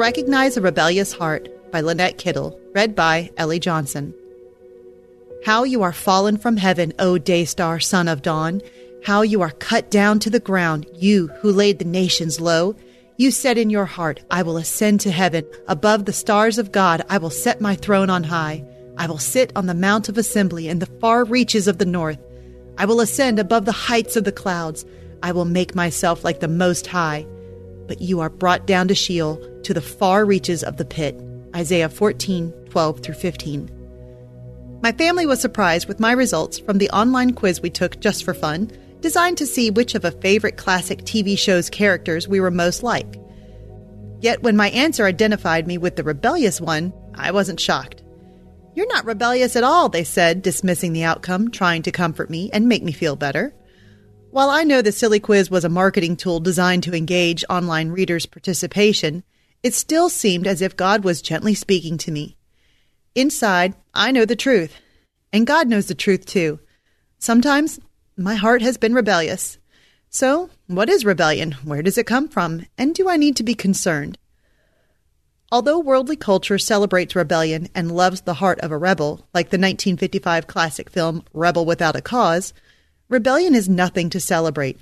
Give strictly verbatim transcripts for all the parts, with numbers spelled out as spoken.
Recognize a Rebellious Heart by Lynette Kittle, read by Ellie Johnson. How you are fallen from heaven, O Daystar, son of dawn. How you are cut down to the ground, you who laid the nations low. You said in your heart, I will ascend to heaven. Above the stars of God, I will set my throne on high. I will sit on the mount of assembly in the far reaches of the north. I will ascend above the heights of the clouds. I will make myself like the Most High. But you are brought down to Sheol, to the far reaches of the pit. Isaiah fourteen, twelve through fifteen. My family was surprised with my results from the online quiz we took just for fun, designed to see which of a favorite classic T V show's characters we were most like. Yet when my answer identified me with the rebellious one, I wasn't shocked. You're not rebellious at all, they said, dismissing the outcome, trying to comfort me and make me feel better. While I know the silly quiz was a marketing tool designed to engage online readers' participation, it still seemed as if God was gently speaking to me. Inside, I know the truth, and God knows the truth too. Sometimes my heart has been rebellious. So, what is rebellion? Where does it come from? And do I need to be concerned? Although worldly culture celebrates rebellion and loves the heart of a rebel, like the nineteen fifty-five classic film Rebel Without a Cause, rebellion is nothing to celebrate.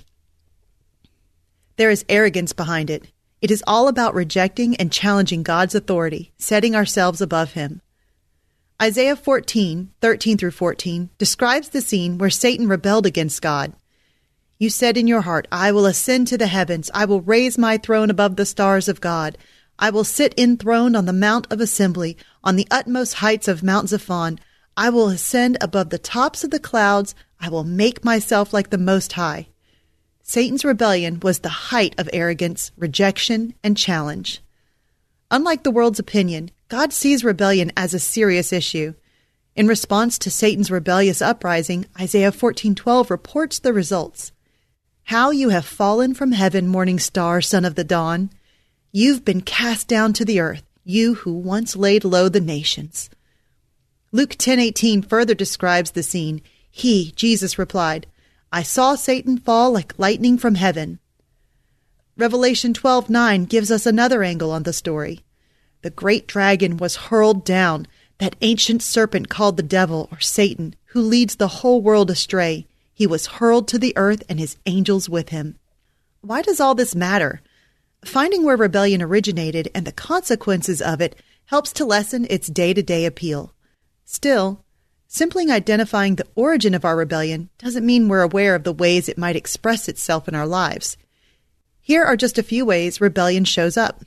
There is arrogance behind it. It is all about rejecting and challenging God's authority, setting ourselves above Him. Isaiah fourteen, thirteen through fourteen, describes the scene where Satan rebelled against God. You said in your heart, I will ascend to the heavens. I will raise my throne above the stars of God. I will sit enthroned on the mount of assembly, on the utmost heights of Mount Zaphon. I will ascend above the tops of the clouds. I will make myself like the Most High. Satan's rebellion was the height of arrogance, rejection, and challenge. Unlike the world's opinion, God sees rebellion as a serious issue. In response to Satan's rebellious uprising, Isaiah fourteen twelve reports the results. How you have fallen from heaven, morning star, son of the dawn. You've been cast down to the earth, you who once laid low the nations. Luke ten eighteen further describes the scene. He, Jesus, replied, I saw Satan fall like lightning from heaven. Revelation twelve nine gives us another angle on the story. The great dragon was hurled down, that ancient serpent called the devil or Satan, who leads the whole world astray. He was hurled to the earth and his angels with him. Why does all this matter? Finding where rebellion originated and the consequences of it helps to lessen its day-to-day appeal. Still, simply identifying the origin of our rebellion doesn't mean we're aware of the ways it might express itself in our lives. Here are just a few ways rebellion shows up.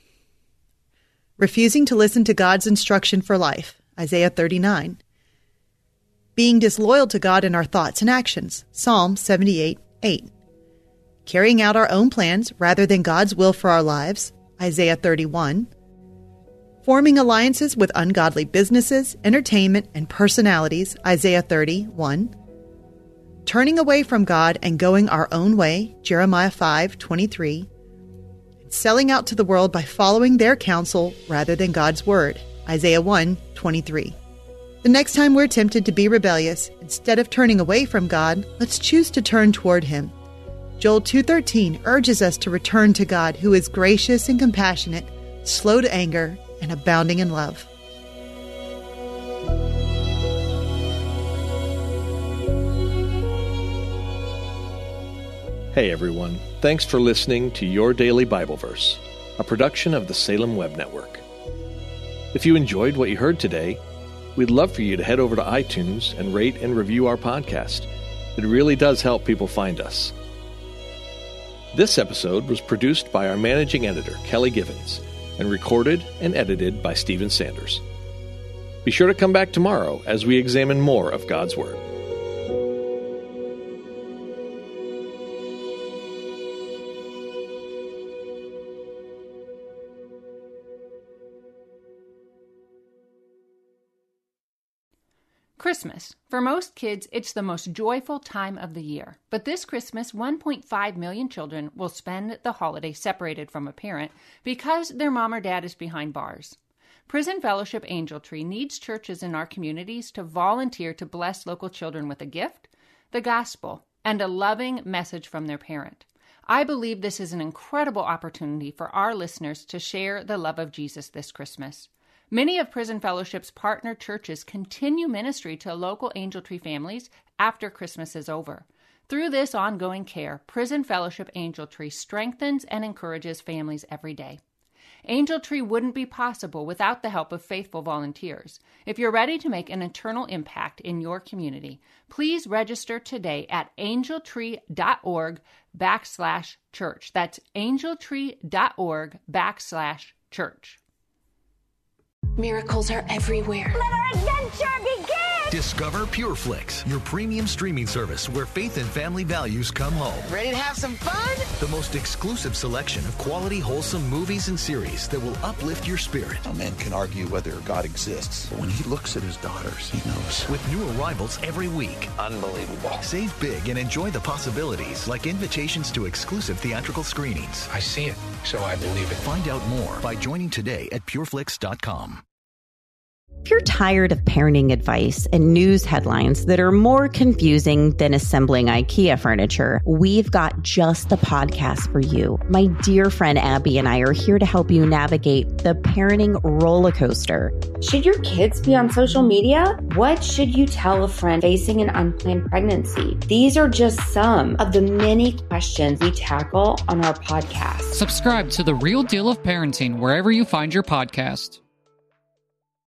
Refusing to listen to God's instruction for life, Isaiah thirty-nine. Being disloyal to God in our thoughts and actions, Psalm seventy-eight eight. Carrying out our own plans rather than God's will for our lives, Isaiah thirty-one. Forming alliances with ungodly businesses, entertainment, and personalities, Isaiah thirty-one. Turning away from God and going our own way, Jeremiah five twenty-three. Selling out to the world by following their counsel rather than God's word, Isaiah one twenty-three. The next time we're tempted to be rebellious, instead of turning away from God, let's choose to turn toward Him. Joel two thirteen urges us to return to God, who is gracious and compassionate, slow to anger, and abounding in love. Hey everyone, thanks for listening to Your Daily Bible Verse, a production of the Salem Web Network. If you enjoyed what you heard today, we'd love for you to head over to iTunes and rate and review our podcast. It really does help people find us. This episode was produced by our managing editor, Kelly Givens, and recorded and edited by Stephen Sanders. Be sure to come back tomorrow as we examine more of God's Word. Christmas. For most kids, it's the most joyful time of the year. But this Christmas, one point five million children will spend the holiday separated from a parent because their mom or dad is behind bars. Prison Fellowship Angel Tree needs churches in our communities to volunteer to bless local children with a gift, the gospel, and a loving message from their parent. I believe this is an incredible opportunity for our listeners to share the love of Jesus this Christmas. Many of Prison Fellowship's partner churches continue ministry to local Angel Tree families after Christmas is over. Through this ongoing care, Prison Fellowship Angel Tree strengthens and encourages families every day. Angel Tree wouldn't be possible without the help of faithful volunteers. If you're ready to make an eternal impact in your community, please register today at angeltree.org backslash church. That's angeltree.org backslash church. Miracles are everywhere. Let our adventure begin! Discover PureFlix, your premium streaming service where faith and family values come home. Ready to have some fun? The most exclusive selection of quality, wholesome movies and series that will uplift your spirit. A man can argue whether God exists, but when he looks at his daughters, he knows. With new arrivals every week. Unbelievable. Save big and enjoy the possibilities, like invitations to exclusive theatrical screenings. I see it, so I believe it. Find out more by joining today at pureflix dot com. If you're tired of parenting advice and news headlines that are more confusing than assembling IKEA furniture, we've got just the podcast for you. My dear friend Abby and I are here to help you navigate the parenting roller coaster. Should your kids be on social media? What should you tell a friend facing an unplanned pregnancy? These are just some of the many questions we tackle on our podcast. Subscribe to The Real Deal of Parenting wherever you find your podcast.